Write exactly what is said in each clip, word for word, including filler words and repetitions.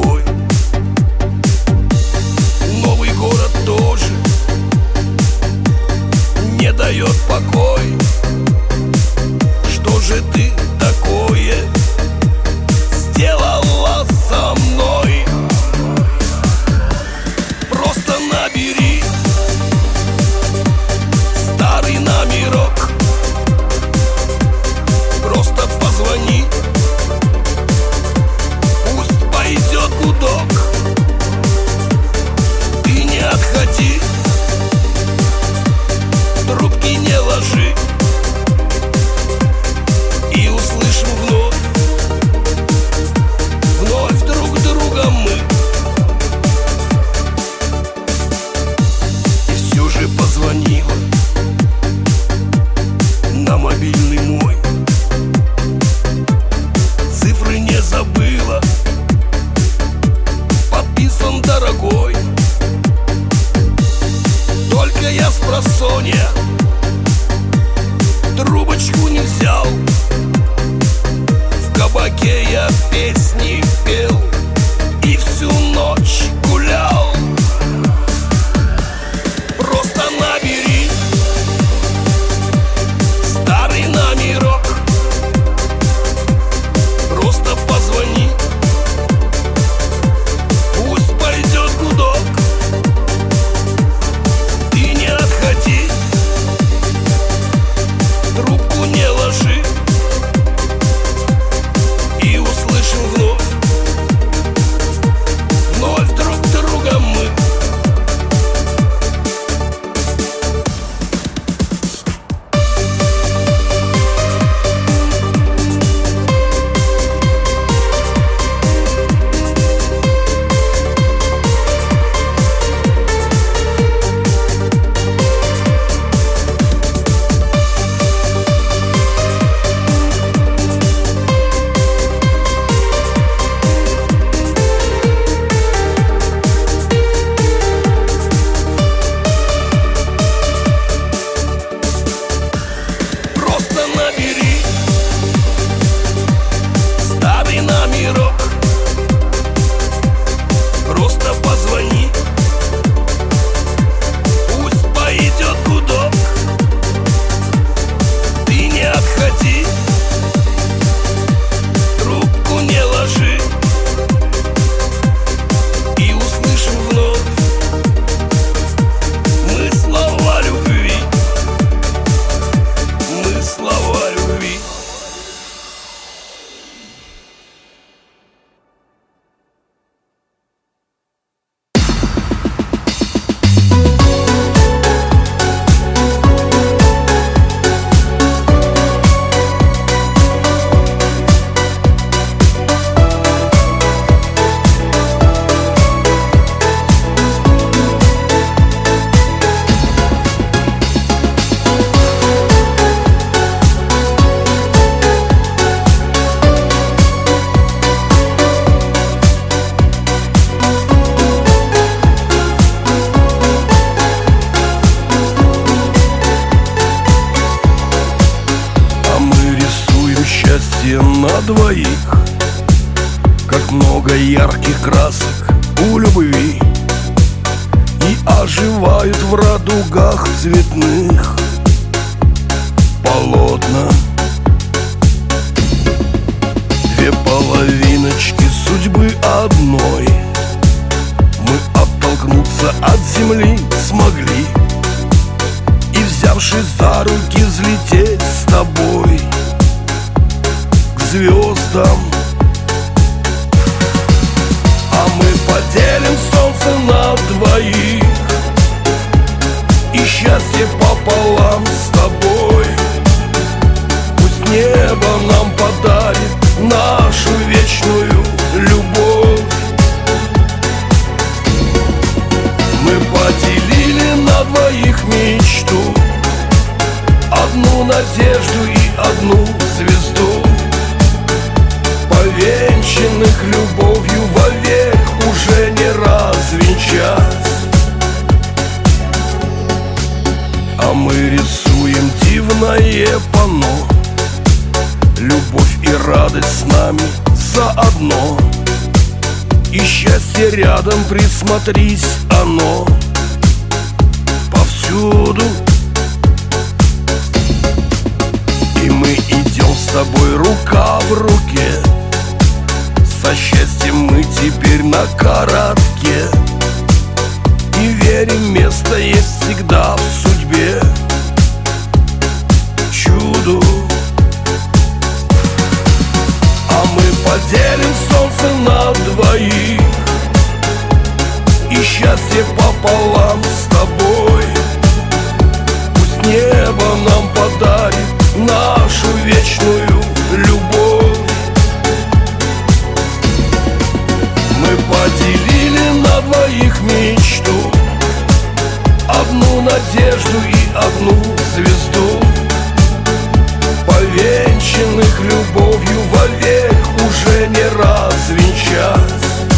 дорогой. Новый город тоже не дает покой. Что же ты такое сделала со мной? Просто набери старый номерок, просто позвони, пусть пойдет гудок. Ты не отходи, трубки не ложи, и услышим вновь, вновь друг друга мы. И все же позвонила на мобильный мой, цифры не забыла, подписан дорогой. Только я спросонья трубочку не взял, в кабаке я песни пел и всю ночь гулял. Просто набери старый номерок, просто позвони, пусть пойдет гудок. Ты не отходи, трубку не ложи, и услышим вновь, вновь друг друга мы. Просто позвони, пусть пойдет гудок. Ты не отходи, трубку не ложи, и услышим вновь мы слова любви, мы слова любви. Счастье на двоих, как много ярких красок у любви, и оживают в радугах цветных полотна. Две половиночки судьбы одной, мы оттолкнуться от земли смогли, и, взявшись за руки, взлететь с тобой звездам. А мы поделим солнце на двоих, и счастье пополам с тобой. Пусть небо нам подарит нашу вечную любовь. Мы поделили на двоих мечту, одну надежду и одну звезду, повенчанных любовью вовек уже не развенчать. И счастье рядом, присмотрись, оно повсюду. И мы идем с тобой рука в руке. Со счастьем мы теперь на коротке. И верим, место есть всегда в судьбе чуду. А мы поделим солнце на двоих, и счастье пополам с тобой. Пусть небо нам подарит нашу вечную любовь. Мы поделили на двоих мечту, одну надежду и одну звезду, повенчанных любовью вовек уже не развенчать.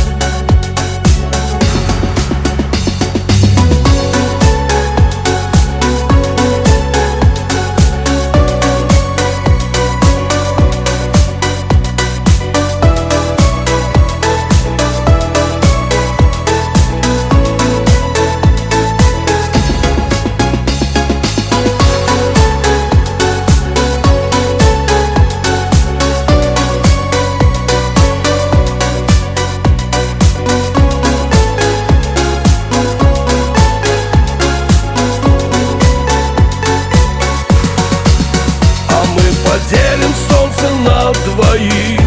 Делим солнце на двоих,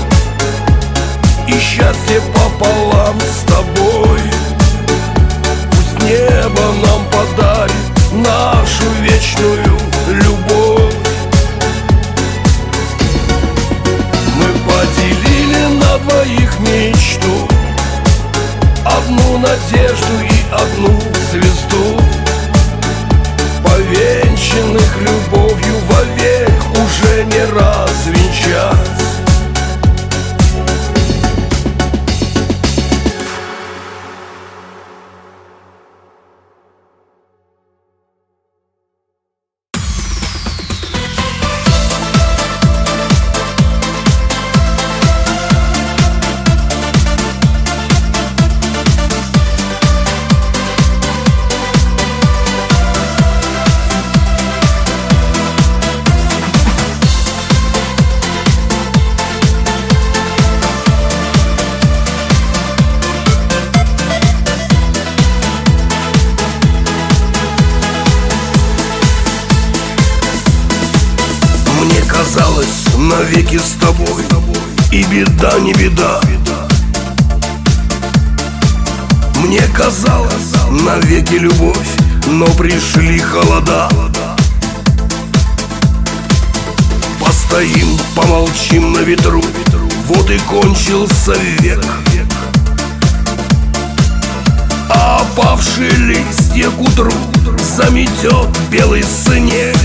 и счастье пополам с тобой. Пусть небо нам подарит нашу вечную любовь. Мы поделили на двоих мечту, одну надежду и одну звезду, повенчанных любовью вовек уже не развенчать. Казалось, навеки с тобой, и беда не беда. Мне казалось, навеки любовь, но пришли холода. Постоим, помолчим на ветру, вот и кончился век. А опавшие листья к утру заметет белый снег.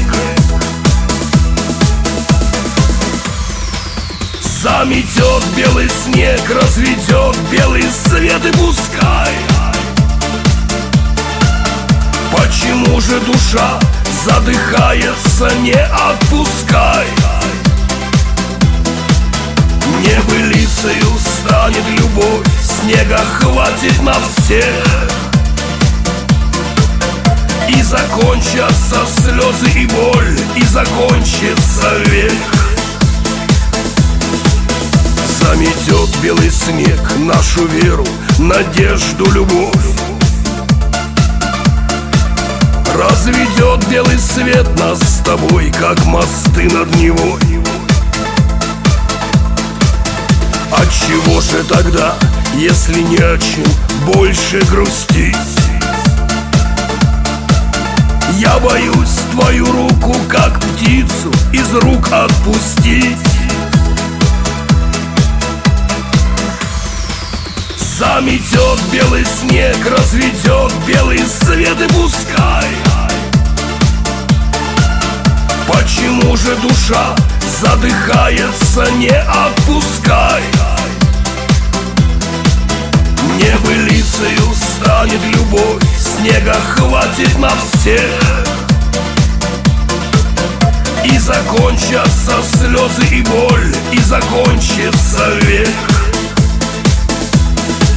Заметет белый снег, разведет белый свет, и пускай. Почему же душа задыхается, не отпускай. Небылицею станет любовь, снега хватит на всех. И закончатся слезы и боль, и закончится век. Заметет белый снег нашу веру, надежду, любовь. Разведет белый свет нас с тобой, как мосты над Невой. Отчего же тогда, если не о чем больше грустить? Я боюсь твою руку, как птицу, из рук отпустить. Заметет белый снег, разведет белый свет, и пускай. Почему же душа задыхается, не отпускай. Небылицею станет любовь, снега хватит на всех. И закончатся слезы и боль, и закончится век.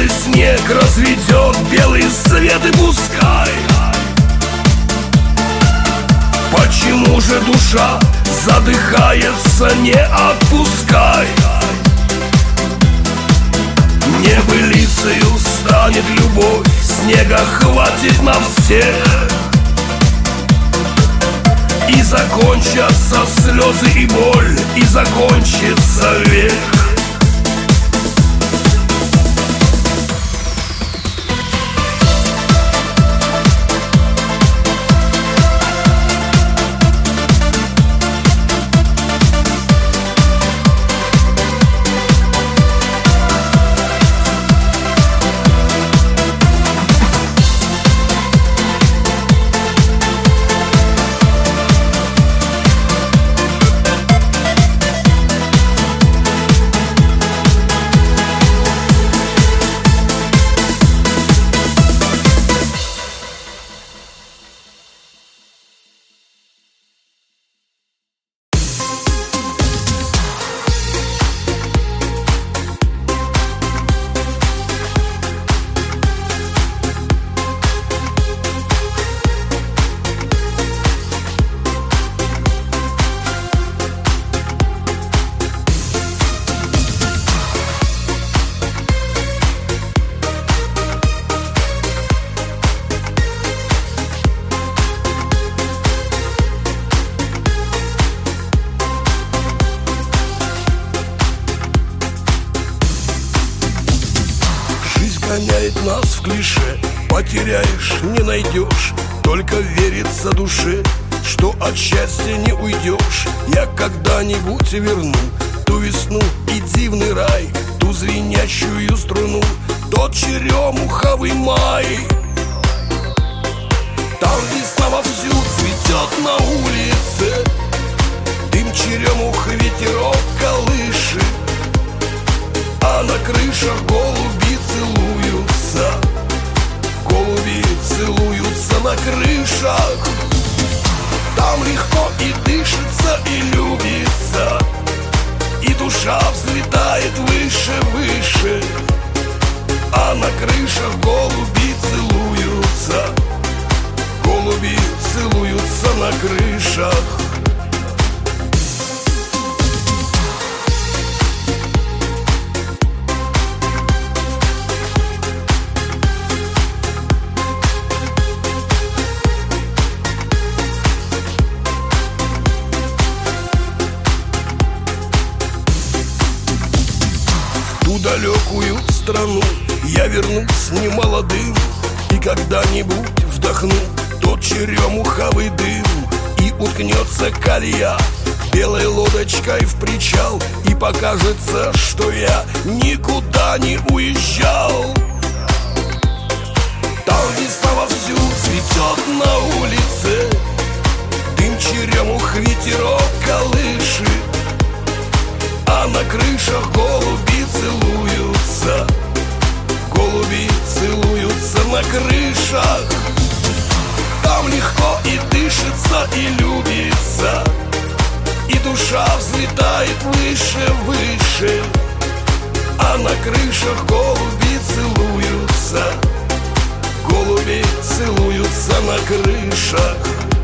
Белый снег разведет белые светы, пускай. Почему же душа задыхается, не отпускай. Небылицею станет любовь, снега хватит на всех. И закончатся слезы и боль, и закончится век. Гоняет нас в клише, потеряешь, не найдешь. Только верится душе, что от счастья не уйдешь. Я когда-нибудь верну ту весну и дивный рай, ту звенящую струну, тот черемуховый май. Там весна вовсю цветет на улице, дым черемух ветерок колышет, а на крышах голуби целуются. Голуби целуются на крышах. Там легко и дышится, и любится, и душа взлетает выше, выше, а на крышах голуби целуются. Голуби целуются на крышах. Далекую страну я вернусь немолодым, и когда-нибудь вдохну тот черемуховый дым, и уткнется колья белой лодочкой в причал, и покажется, что я никуда не уезжал. Там весна вовсю цветет на улице, дым черемух ветерок колышет, а на крышах голуби целуются. Голуби целуются на крышах. Там легко и дышится, и любится, и душа взлетает выше, выше, а на крышах голуби целуются. Голуби целуются на крышах.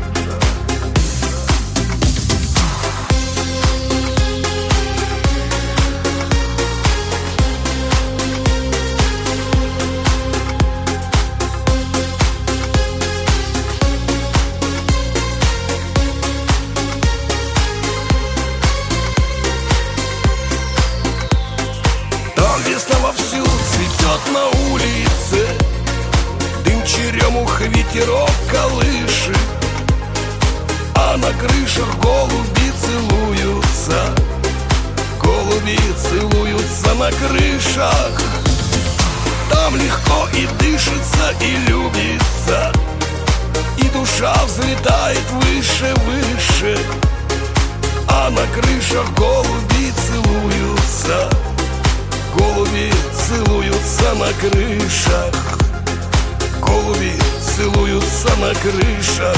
Весна вовсю цветет на улице, дым черемух ветерок колышет, а на крышах голуби целуются. Голуби целуются на крышах. Там легко и дышится, и любится, и душа взлетает выше, выше, а на крышах голуби целуются. Голуби целуются на крышах. Голуби целуются на крышах.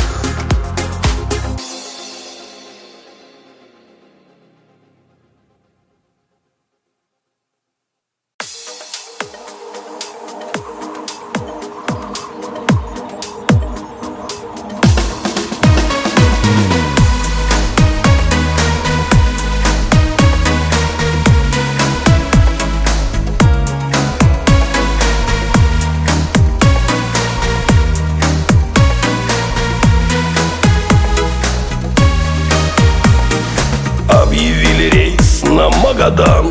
Магадан.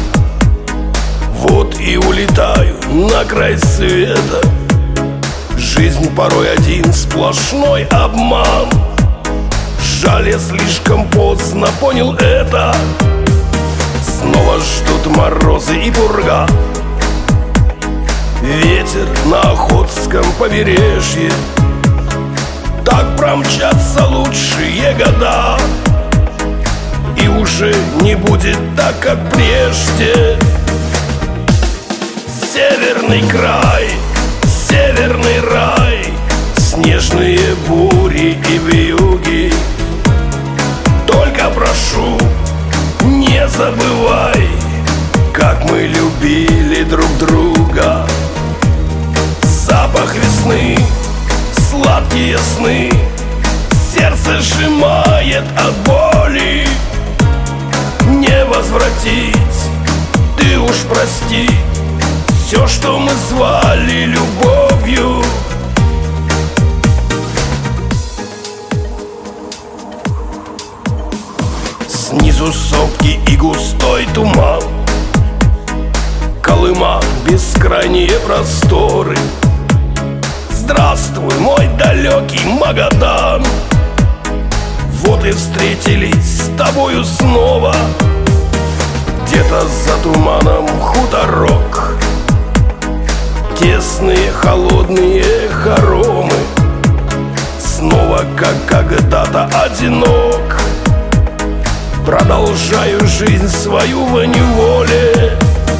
Вот и улетаю на край света. Жизнь порой один сплошной обман. Жаль, я слишком поздно понял это. Снова ждут морозы и пурга. Ветер на Охотском побережье. Так промчатся лучшие года, и уже не будет так, как прежде. Северный край, северный рай, снежные бури и вьюги. Только прошу, не забывай, как мы любили друг друга. Запах весны, сладкие сны, сердце сжимает от боли. Не возвратить, ты уж прости, все, что мы звали любовью. Снизу сопки и густой туман, Колыма, бескрайние просторы. Здравствуй, мой далекий Магадан. Вот и встретились с тобою снова. Где-то за туманом хуторок, тесные холодные хоромы. Снова, как когда-то, одинок. Продолжаю жизнь свою в неволе.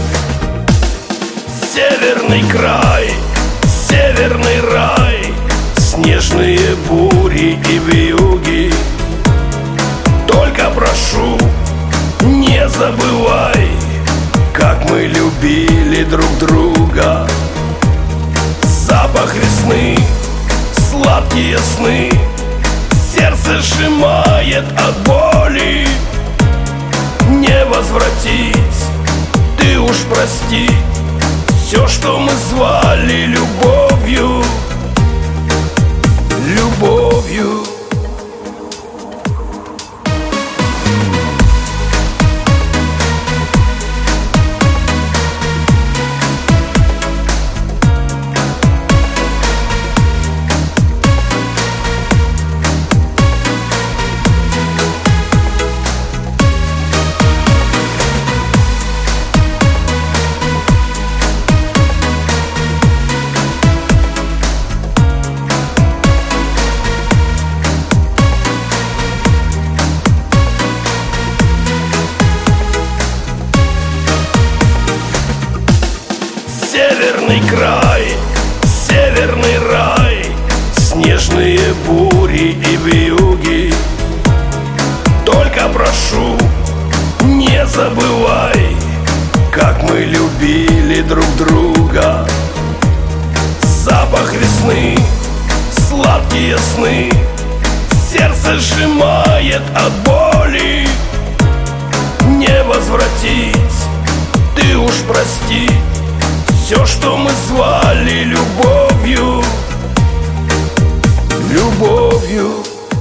Северный край, северный рай, снежные бури и вьюги. Только прошу, не забывай, как мы любили друг друга. Запах весны, сладкие сны, сердце сжимает от боли. Не возвратить, ты уж прости, все, что мы звали любовью, любовью. Северный край, северный рай, снежные бури и вьюги. Только прошу, не забывай, как мы любили друг друга. Запах весны, сладкие сны, сердце сжимает от боли. Не возвратить, ты уж прости, все, что мы звали любовью, любовью.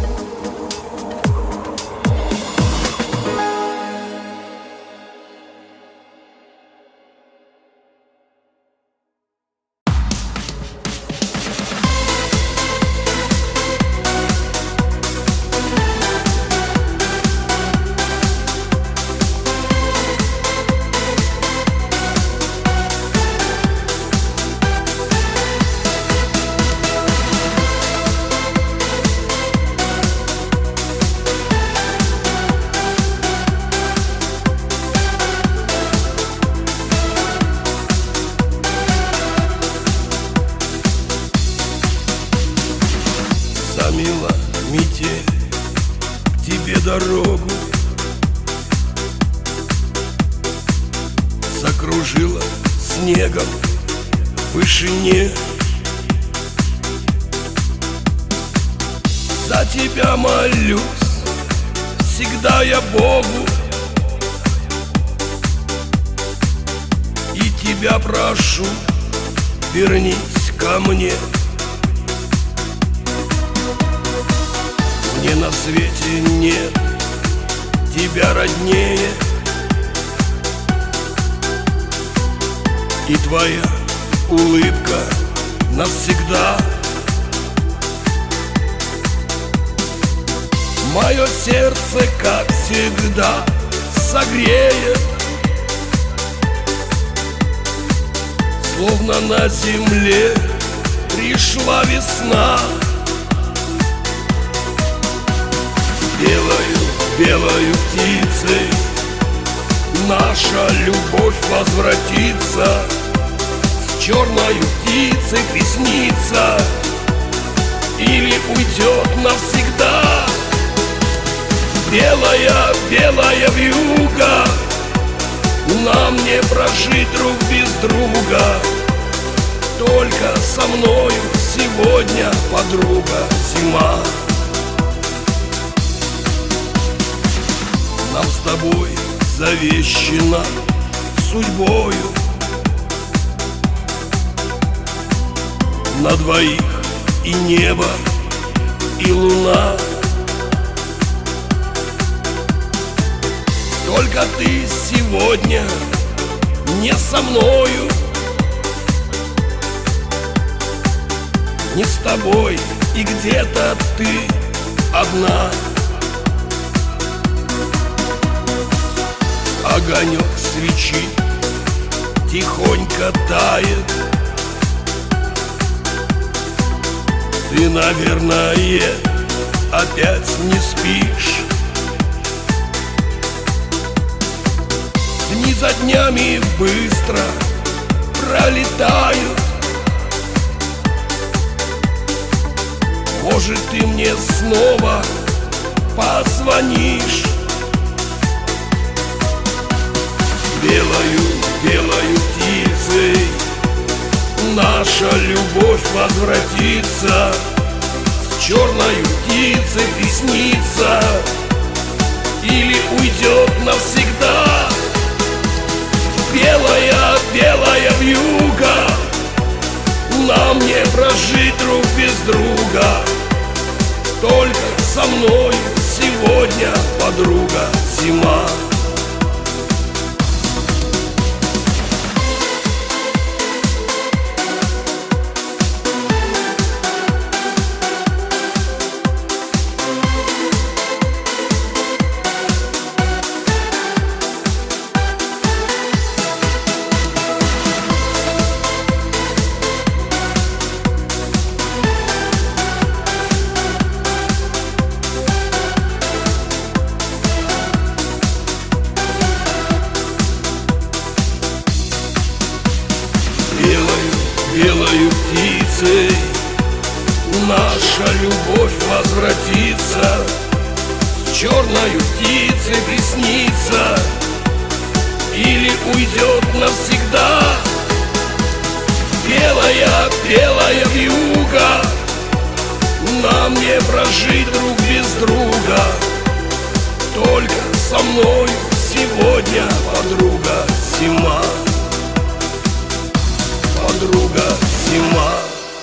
Замела метель к тебе дорогу, закружила снегом в вышине. За тебя молюсь всегда я Богу, и тебя прошу, вернись ко мне. Мне на свете нет тебя роднее, и твоя улыбка навсегда. Мое сердце, как всегда, согреет, словно на земле пришла весна. Белою, белою птицей наша любовь возвратится, с черною птицей приснится или уйдет навсегда. Белая, белая вьюга, нам не прожить друг без друга. Только со мною сегодня, подруга, зима. Нам с тобой завещена судьбою на двоих и небо, и луна. Только ты сегодня не со мною, не с тобой, и где-то ты одна. Огонек свечи тихонько тает. Ты, наверное, опять не спишь. Дни за днями быстро пролетают. Может, ты мне снова позвонишь. Белою, белою птицей наша любовь возвратится, с черною птицей приснится или уйдет навсегда. Белая, белая вьюга, нам не прожить друг без друга. Только со мной сегодня, подруга, зима. Белою птицей наша любовь возвратится, с черною птицей приснится или уйдет навсегда. Белая, белая вьюга, нам не прожить друг без друга. Только со мною сегодня, подруга, зима. Подруга, зима.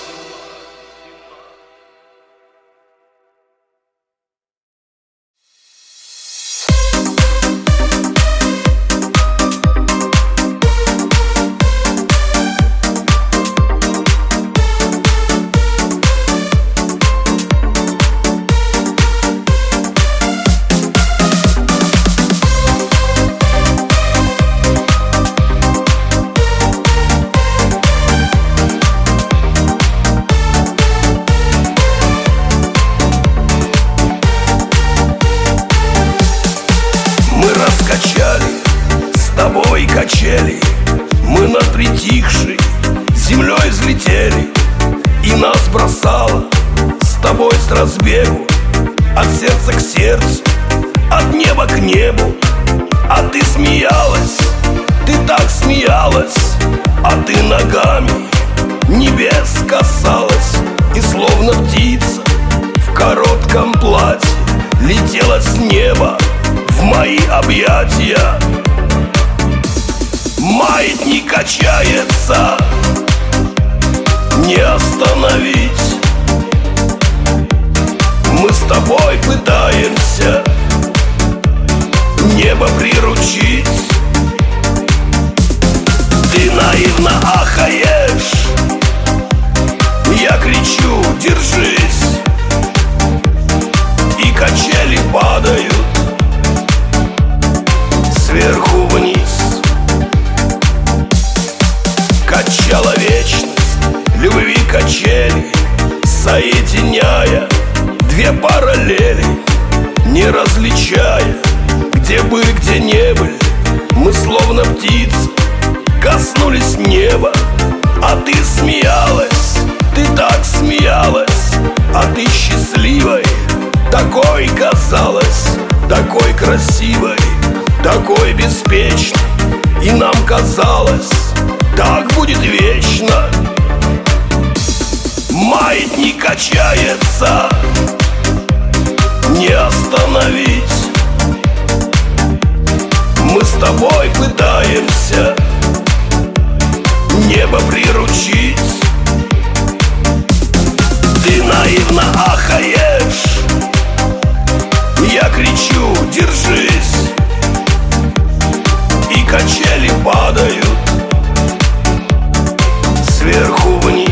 С тобой качели, мы над притихшей землей взлетели, и нас бросало с тобой с разбегу, от сердца к сердцу, от неба к небу. А ты смеялась, ты так смеялась, а ты ногами небес касалась, и словно птица в коротком платье летела с неба в мои объятия. Маятник качается, не остановить. Мы с тобой пытаемся небо приручить. Ты наивна, две параллели, не различая, где были, где не были. Мы словно птицы коснулись неба, а ты смеялась, ты так смеялась. А ты счастливой, такой казалась, такой красивой, такой беспечной. И нам казалось, так будет вечно. Маятник качается, не остановить. Мы с тобой пытаемся небо приручить. Ты наивно ахаешь, я кричу: держись. И качели падают сверху вниз.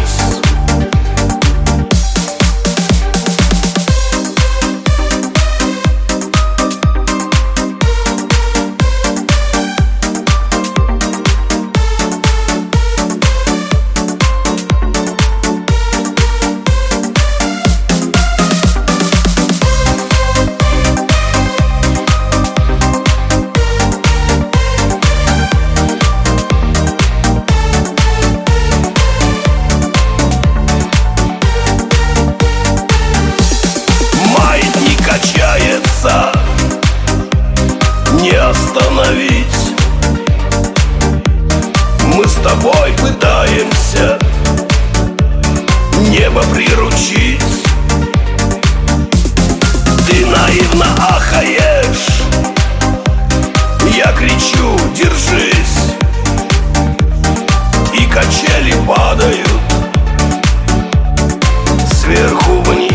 Не остановить. Мы с тобой пытаемся небо приручить. Ты наивно ахаешь, я кричу: держись. И качели падают сверху вниз.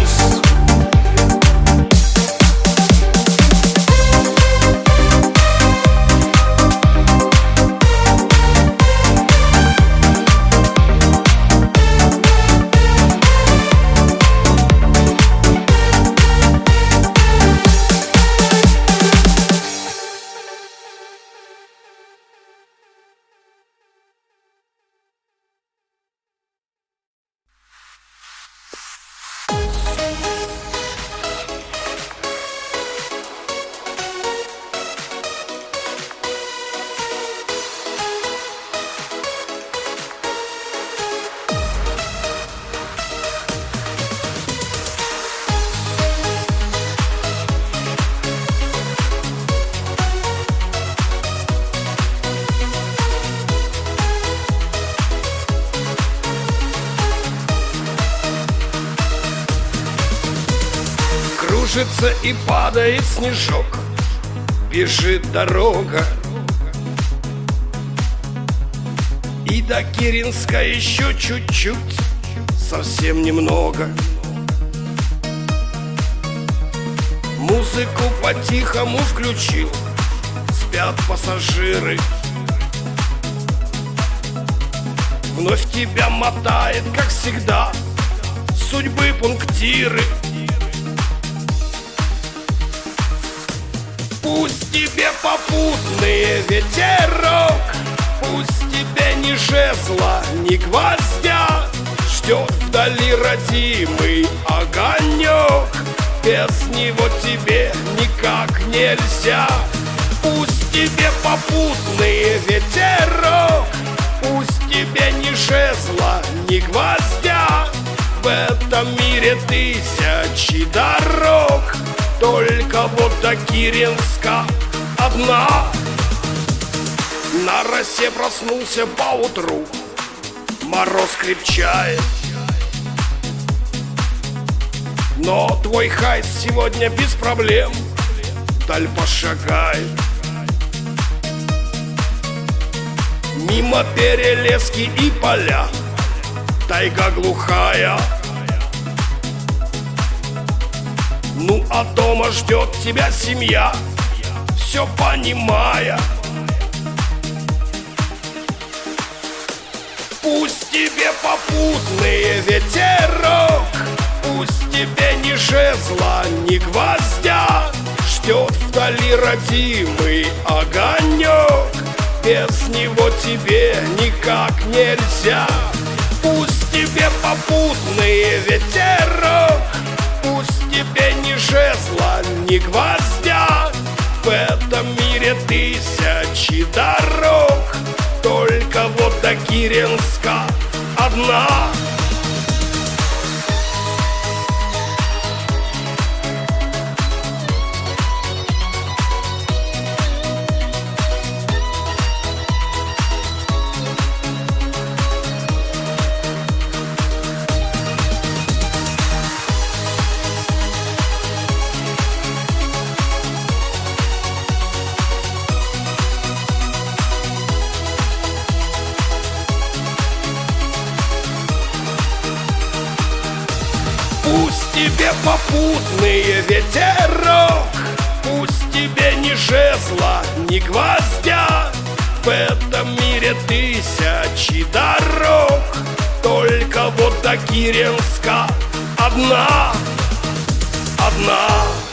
Кружится и падает снежок, бежит дорога, и до Киренска еще чуть-чуть, совсем немного. Музыку по-тихому включил, спят пассажиры. Вновь тебя мотает, как всегда, судьбы пунктиры. Пусть тебе попутный ветерок, пусть тебе ни жезла, ни гвоздя, ждет вдали родимый огонек, без него тебе никак нельзя. Пусть тебе попутный ветерок, пусть тебе ни жезла, ни гвоздя, в этом мире тысячи дорог, только вот до Киренска одна. На росе проснулся поутру, мороз крепчает, но твой хайс сегодня без проблем вдаль пошагает. Мимо перелески и поля, тайга глухая. Ну а дома ждет тебя семья, все понимая. Пусть тебе попутный ветерок, пусть тебе ни жезла, ни гвоздя, ждет вдали родимый огонек, без него тебе никак нельзя. Пусть тебе попутный ветерок, пусть тебе жезла, ни гвоздя. В этом мире тысячи дорог, только вот до Киренска одна. Пусть тебе попутный ветерок, пусть тебе ни жезла, ни гвоздя. В этом мире тысячи дорог, только вот до Киренска одна, одна.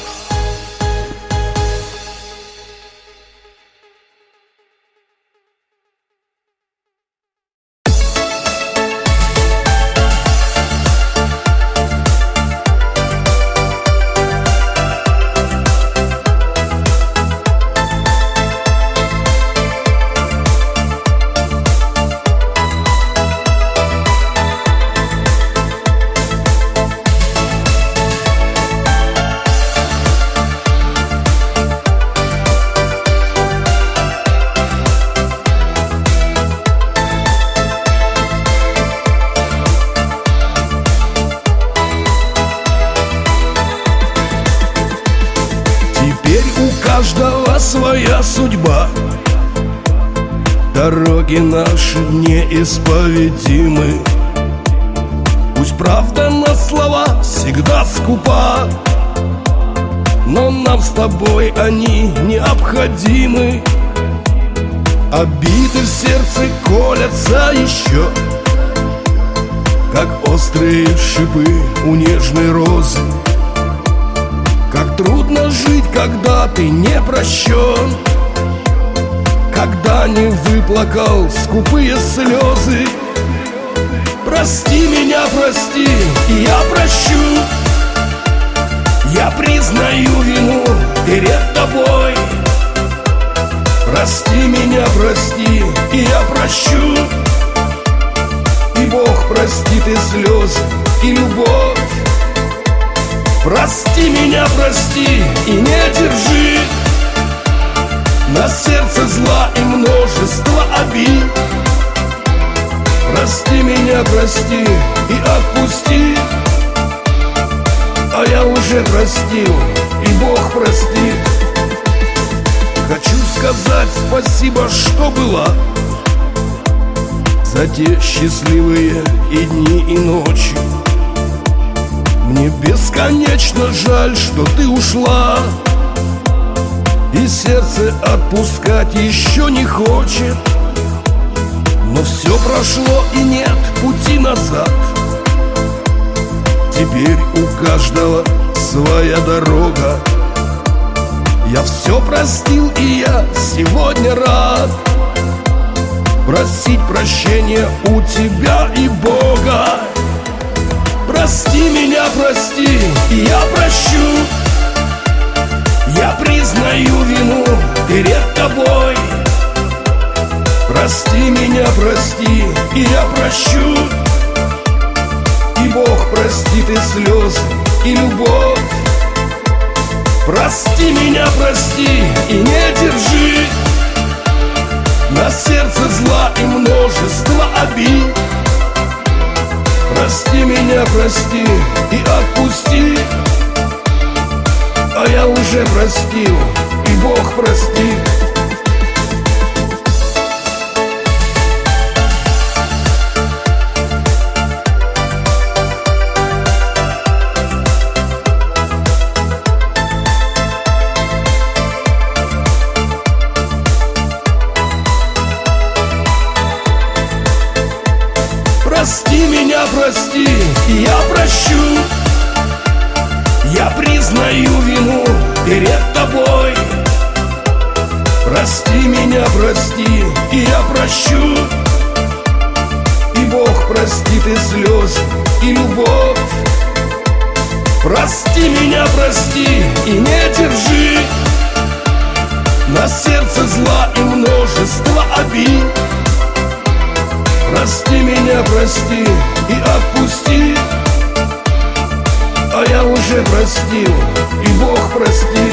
Теперь у каждого своя судьба, дороги наши неисповедимы. Пусть правда на слова всегда скупа, но нам с тобой они необходимы. Обиды в сердце колятся еще, как острые шипы у нежной розы. Как трудно жить, когда ты не прощен, когда не выплакал скупые слезы. Прости меня, прости, и я прощу. Я признаю вину перед тобой. Прости меня, прости, и я прощу. И Бог простит и слезы, и любовь. Прости меня, прости, и не держи на сердце зла и множество обид. Прости меня, прости и отпусти. А я уже простил, и Бог простит. Хочу сказать спасибо, что была, за те счастливые и дни, и ночи. Мне бесконечно жаль, что ты ушла, и сердце отпускать еще не хочет. Но все прошло, и нет пути назад. Теперь у каждого своя дорога. Я все простил, и я сегодня рад просить прощения у тебя и Бога. Прости меня, прости, и я прощу. Я признаю вину перед тобой. Прости меня, прости, и я прощу. И Бог простит и слезы, и любовь. Прости меня, прости, и не держи на сердце зла и множество обид. Прости меня, прости и отпусти. А я уже простил, и Бог простит. Прости меня, прости, и я прощу. Я признаю вину перед тобой. Прости меня, прости, и я прощу. И Бог простит и слезы, и любовь. Прости меня, прости и не держи на сердце зла и множество обид. Прости меня, прости и отпусти. А я уже простил, и Бог простит.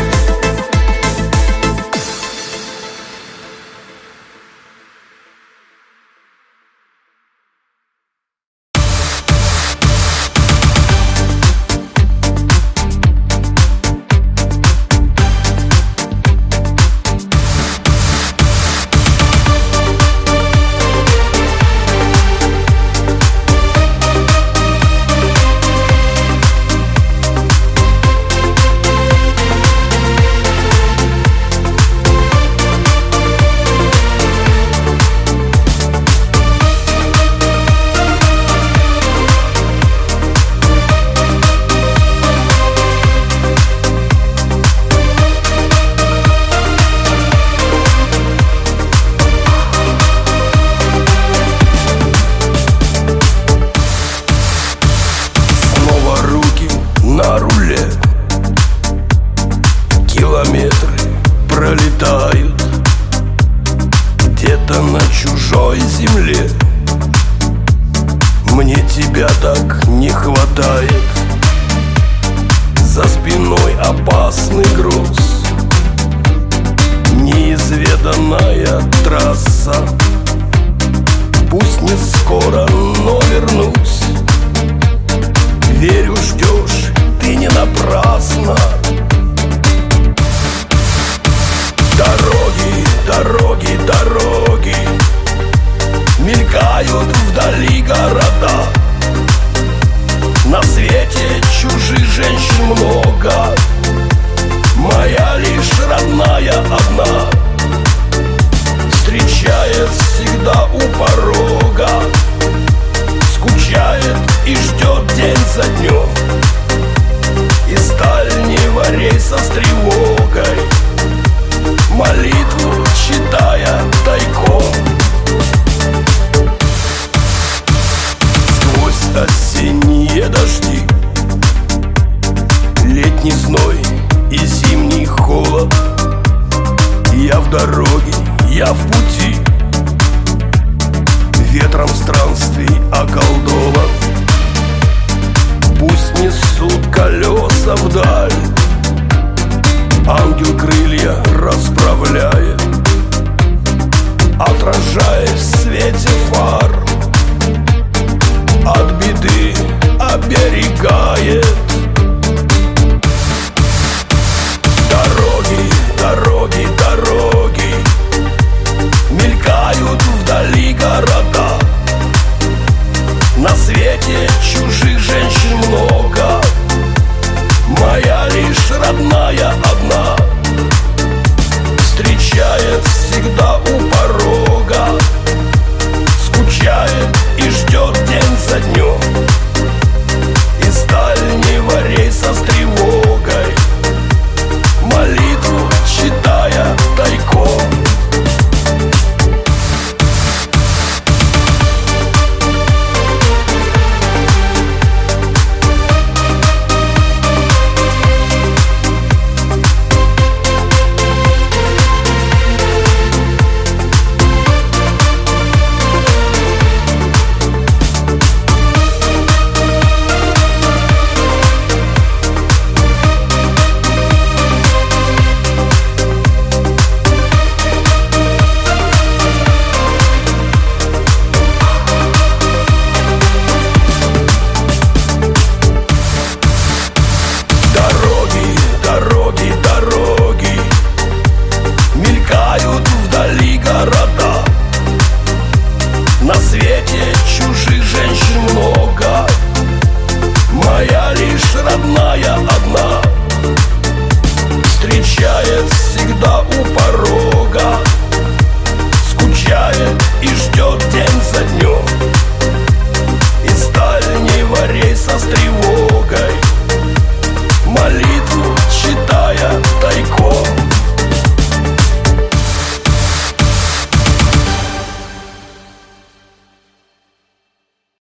На руле километры пролетают где-то на чужой земле. Мне тебя так не хватает. За спиной опасный груз, неизведанная трасса. Пусть не скоро, но вернусь. Верю, ждешь ты не напрасно. Дороги, дороги, дороги, мелькают вдали города. На свете чужих женщин много, моя лишь родная одна. Встречает всегда у порога, скучает и ждет день за днем. Из дальнего рейса с тревогой молитву читая тайком. Сквозь осенние дожди, летний зной и зимний холод, я в дороге, я в пути, ветром странствий околдован. Пусть несут колеса вдаль, ангел крылья расправляет, отражая в свете фар, от беды оберегает.